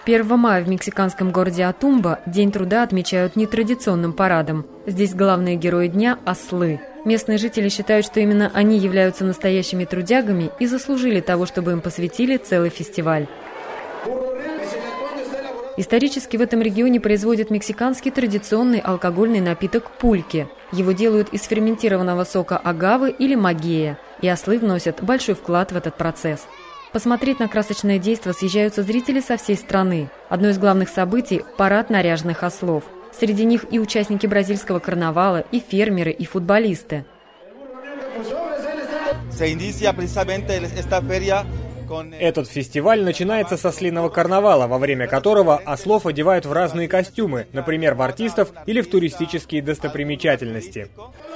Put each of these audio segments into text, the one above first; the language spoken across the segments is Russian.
1 мая в мексиканском городе Атумба День труда отмечают нетрадиционным парадом. Здесь главные герои дня – ослы. Местные жители считают, что именно они являются настоящими трудягами и заслужили того, чтобы им посвятили целый фестиваль. Исторически в этом регионе производят мексиканский традиционный алкогольный напиток пульки. Его делают из ферментированного сока агавы или магея, и ослы вносят большой вклад в этот процесс. Посмотреть на красочное действо съезжаются зрители со всей страны. Одно из главных событий – парад наряженных ослов. Среди них и участники бразильского карнавала, и фермеры, и футболисты. Этот фестиваль начинается со ослиного карнавала, во время которого ослов одевают в разные костюмы, например, в артистов или в туристические достопримечательности.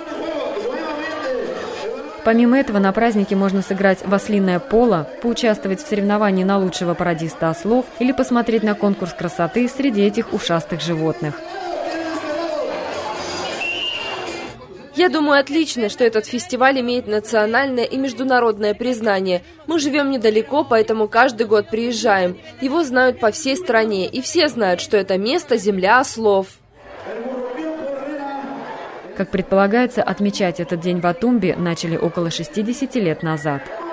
Помимо этого, на празднике можно сыграть в ослиное поло, поучаствовать в соревновании на лучшего пародиста ослов или посмотреть на конкурс красоты среди этих ушастых животных. Я думаю, отлично, что этот фестиваль имеет национальное и международное признание. Мы живем недалеко, поэтому каждый год приезжаем. Его знают по всей стране, и все знают, что это место – земля ослов. Как предполагается, отмечать этот день в Атумбе начали около 60 лет назад.